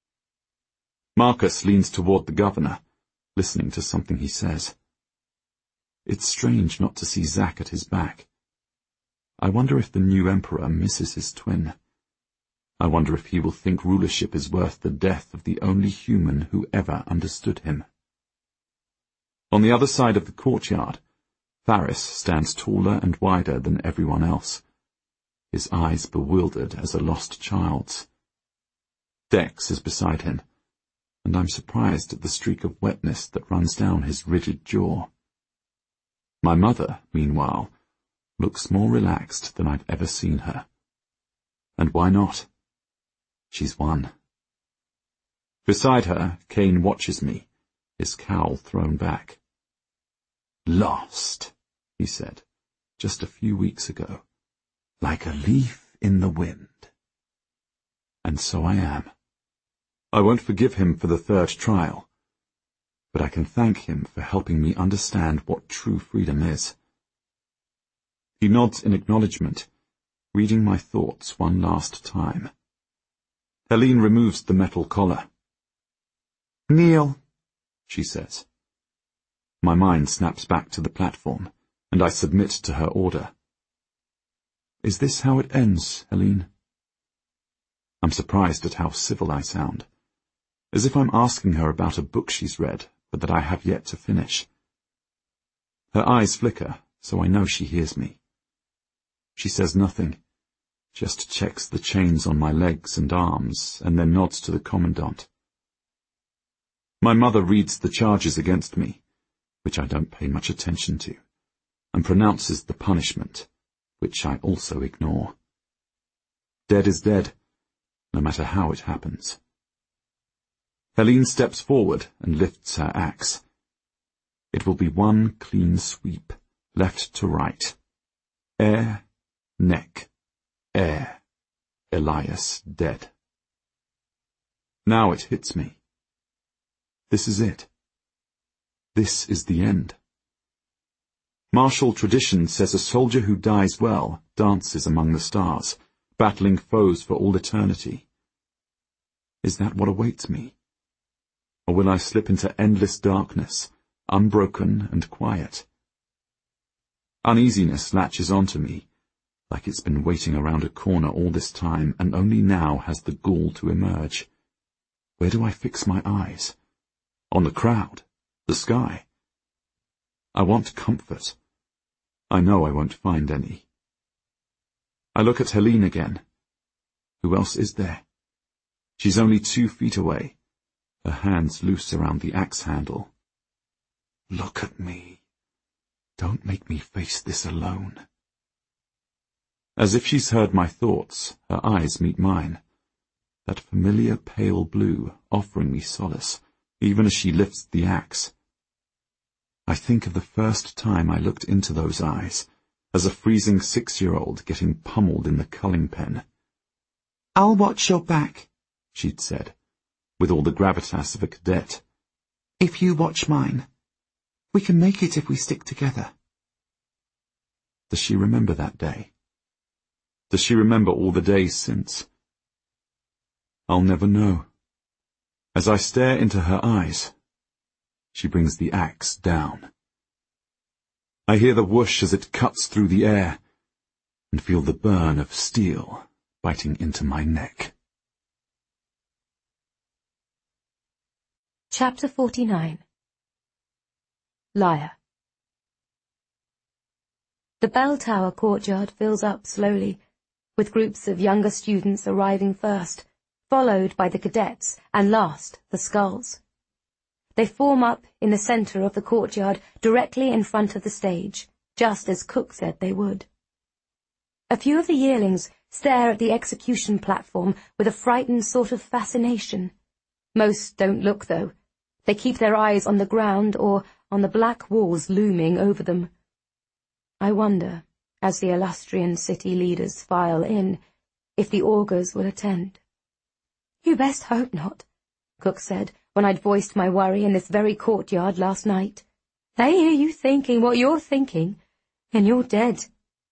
Marcus leans toward the governor, listening to something he says. It's strange not to see Zack at his back. I wonder if the new emperor misses his twin. I wonder if he will think rulership is worth the death of the only human who ever understood him. On the other side of the courtyard, Faris stands taller and wider than everyone else, his eyes bewildered as a lost child's. Dex is beside him, and I'm surprised at the streak of wetness that runs down his rigid jaw. My mother, meanwhile, looks more relaxed than I've ever seen her. And why not? She's won. Beside her, Kane watches me, his cowl thrown back. "Lost," he said, just a few weeks ago. "Like a leaf in the wind." And so I am. I won't forgive him for the third trial, but I can thank him for helping me understand what true freedom is. He nods in acknowledgement, reading my thoughts one last time. Helene removes the metal collar. "Kneel," she says. My mind snaps back to the platform, and I submit to her order. Is this how it ends, Helene? I'm surprised at how civil I sound, as if I'm asking her about a book she's read, but that I have yet to finish. Her eyes flicker, so I know she hears me. She says nothing, just checks the chains on my legs and arms, and then nods to the Commandant. My mother reads the charges against me, which I don't pay much attention to, and pronounces the punishment, which I also ignore. Dead is dead, no matter how it happens. Helene steps forward and lifts her axe. It will be one clean sweep, left to right. Air, neck, air. Elias dead. Now it hits me. This is it. This is the end. Martial tradition says a soldier who dies well dances among the stars, battling foes for all eternity. Is that what awaits me? Or will I slip into endless darkness, unbroken and quiet? Uneasiness latches onto me, like it's been waiting around a corner all this time and only now has the gall to emerge. Where do I fix my eyes? On the crowd? The sky? I want comfort. I know I won't find any. I look at Helene again. Who else is there? She's only two feet away, her hands loose around the axe handle. Look at me. Don't make me face this alone. As if she's heard my thoughts, her eyes meet mine. That familiar pale blue offering me solace, even as she lifts the axe. I think of the first time I looked into those eyes, as a freezing six-year-old getting pummeled in the culling pen. "I'll watch your back," she'd said, with all the gravitas of a cadet. "If you watch mine. We can make it if we stick together." Does she remember that day? Does she remember all the days since? I'll never know. As I stare into her eyes, she brings the axe down. I hear the whoosh as it cuts through the air, and feel the burn of steel biting into my neck. Chapter forty-nine. Lyre. The bell tower courtyard fills up slowly, with groups of younger students arriving first, followed by the cadets, and last, the skulls. They form up in the centre of the courtyard, directly in front of the stage, just as Cook said they would. A few of the yearlings stare at the execution platform with a frightened sort of fascination. Most don't look, though. They keep their eyes on the ground or on the black walls looming over them. I wonder, as the illustrious city leaders file in, if the augurs will attend. "You best hope not," Cook said, when I'd voiced my worry in this very courtyard last night. "They hear you thinking what you're thinking, and you're dead."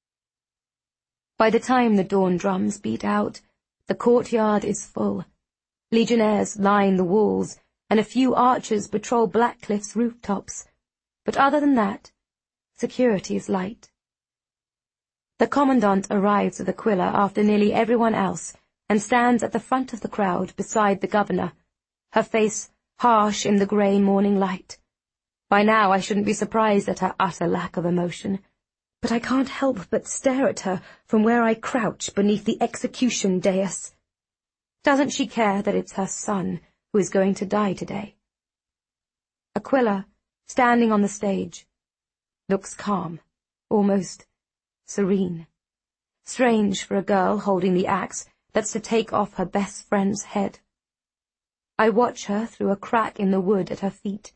By the time the dawn drums beat out, the courtyard is full. Legionnaires line the walls, and a few archers patrol Blackcliff's rooftops. But other than that, security is light. The commandant arrives at Aquila after nearly everyone else, and stands at the front of the crowd beside the governor, her face harsh in the grey morning light. By now I shouldn't be surprised at her utter lack of emotion, but I can't help but stare at her from where I crouch beneath the execution dais. Doesn't she care that it's her son who is going to die today? Aquila, standing on the stage, looks calm, almost serene. Strange for a girl holding the axe that's to take off her best friend's head. I watch her through a crack in the wood at her feet.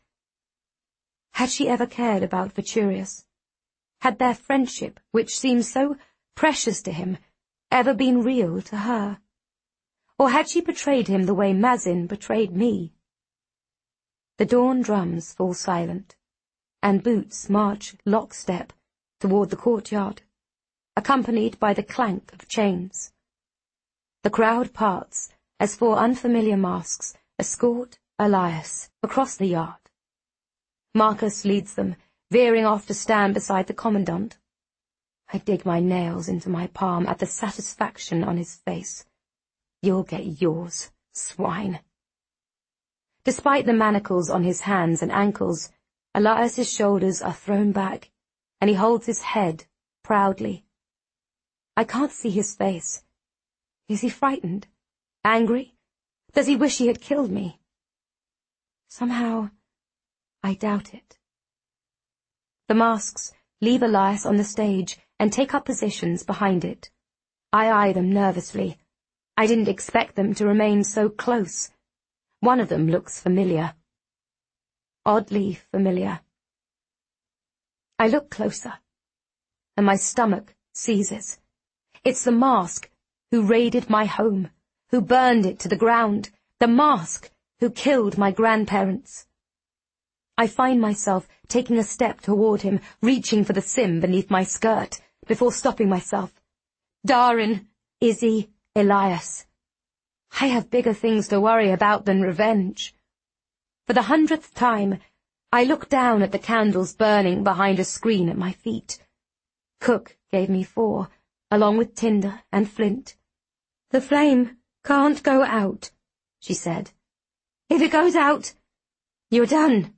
Had she ever cared about Veturius? Had their friendship, which seems so precious to him, ever been real to her? Or had she betrayed him the way Mazin betrayed me? The dawn drums fall silent, and boots march lockstep toward the courtyard, accompanied by the clank of chains. The crowd parts as four unfamiliar masks escort Elias across the yard. Marcus leads them, veering off to stand beside the commandant. I dig my nails into my palm at the satisfaction on his face. "You'll get yours, swine." Despite the manacles on his hands and ankles, Elias's shoulders are thrown back, and he holds his head proudly. I can't see his face. Is he frightened? Angry? Does he wish he had killed me? Somehow, I doubt it. The masks leave Elias on the stage and take up positions behind it. I eye them nervously. I didn't expect them to remain so close. One of them looks familiar. Oddly familiar. I look closer, and my stomach seizes. It's the mask who raided my home, who burned it to the ground, the mask who killed my grandparents. I find myself taking a step toward him, reaching for the sim beneath my skirt, before stopping myself. Darin, Izzy, Elias. I have bigger things to worry about than revenge. For the hundredth time, I look down at the candles burning behind a screen at my feet. Cook gave me four, along with tinder and flint. The flame can't go out, she said. If it goes out, you're done.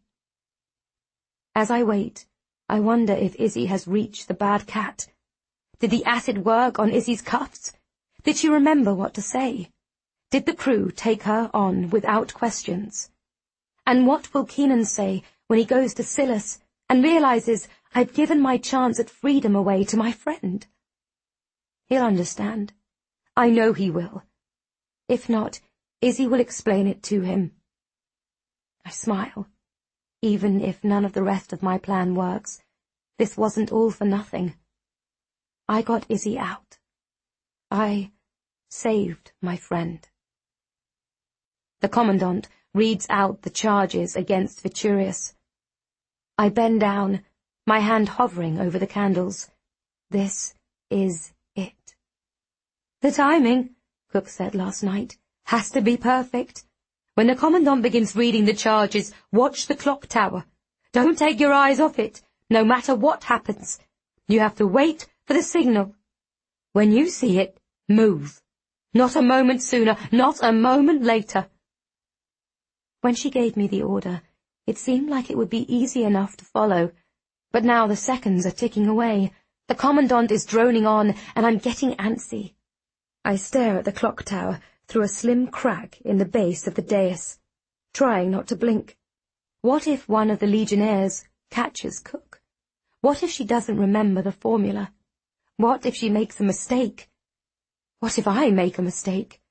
As I wait, I wonder if Izzy has reached the bad cat. Did the acid work on Izzy's cuffs? Did she remember what to say? Did the crew take her on without questions? And what will Keenan say when he goes to Silas and realizes I've given my chance at freedom away to my friend? He'll understand. I know he will. If not, Izzy will explain it to him. I smile. Even if none of the rest of my plan works, this wasn't all for nothing. I got Izzy out. I saved my friend. The Commandant reads out the charges against Viturius. I bend down, my hand hovering over the candles. This is it. The timing, Cook said last night, has to be perfect. When the Commandant begins reading the charges, watch the clock tower. Don't take your eyes off it, no matter what happens. You have to wait for the signal. When you see it, move. Not a moment sooner, not a moment later. When she gave me the order, it seemed like it would be easy enough to follow. But now the seconds are ticking away. The Commandant is droning on, and I'm getting antsy. I stare at the clock tower through a slim crack in the base of the dais, trying not to blink. What if one of the Legionnaires catches Cook? What if she doesn't remember the formula? What if she makes a mistake? What if I make a mistake?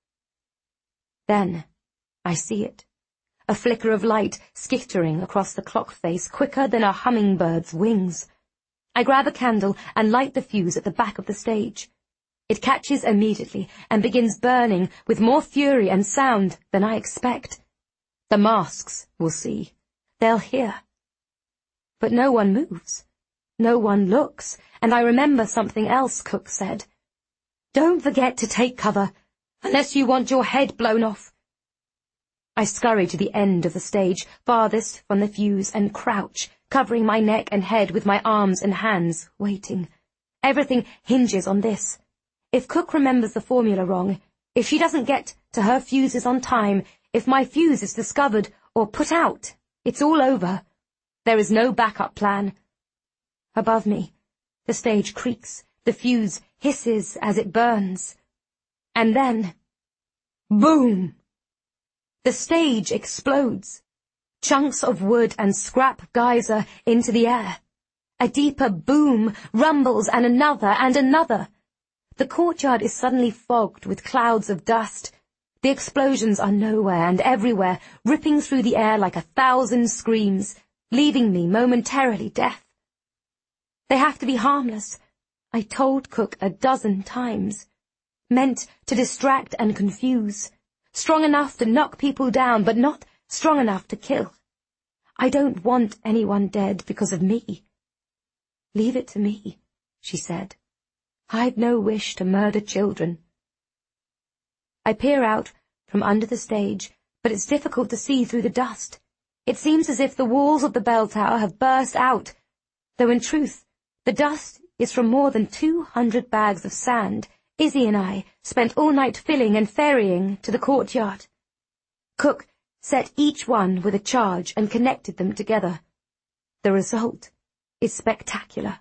Then I see it. A flicker of light skittering across the clock face quicker than a hummingbird's wings. I grab a candle and light the fuse at the back of the stage. It catches immediately and begins burning with more fury and sound than I expect. The masks will see. They'll hear. But no one moves. No one looks, and I remember something else Cook said. Don't forget to take cover, unless you want your head blown off. I scurry to the end of the stage, farthest from the fuse, and crouch, covering my neck and head with my arms and hands, waiting. Everything hinges on this. If Cook remembers the formula wrong, if she doesn't get to her fuses on time, if my fuse is discovered or put out, it's all over. There is no backup plan. Above me, the stage creaks, the fuse hisses as it burns. And then, boom! The stage explodes. Chunks of wood and scrap geyser into the air. A deeper boom rumbles, and another and another. The courtyard is suddenly fogged with clouds of dust. The explosions are nowhere and everywhere, ripping through the air like a thousand screams, leaving me momentarily deaf. They have to be harmless. I told Cook a dozen times. Meant to distract and confuse. Strong enough to knock people down, but not strong enough to kill. I don't want anyone dead because of me. Leave it to me, she said. I've no wish to murder children. I peer out from under the stage, but it's difficult to see through the dust. It seems as if the walls of the bell tower have burst out, though in truth, the dust is from more than two hundred bags of sand Izzy and I spent all night filling and ferrying to the courtyard. Cook set each one with a charge and connected them together. The result is spectacular.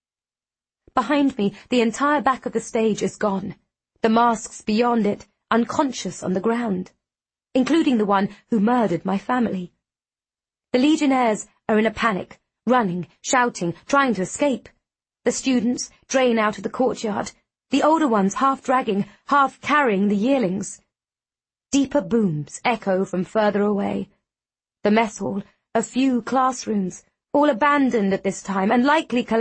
Behind me, the entire back of the stage is gone, the masks beyond it unconscious on the ground, including the one who murdered my family. The Legionnaires are in a panic, running, shouting, trying to escape. The students drain out of the courtyard, the older ones half dragging, half carrying the yearlings. Deeper booms echo from further away. The mess hall, a few classrooms, all abandoned at this time and likely collapsed.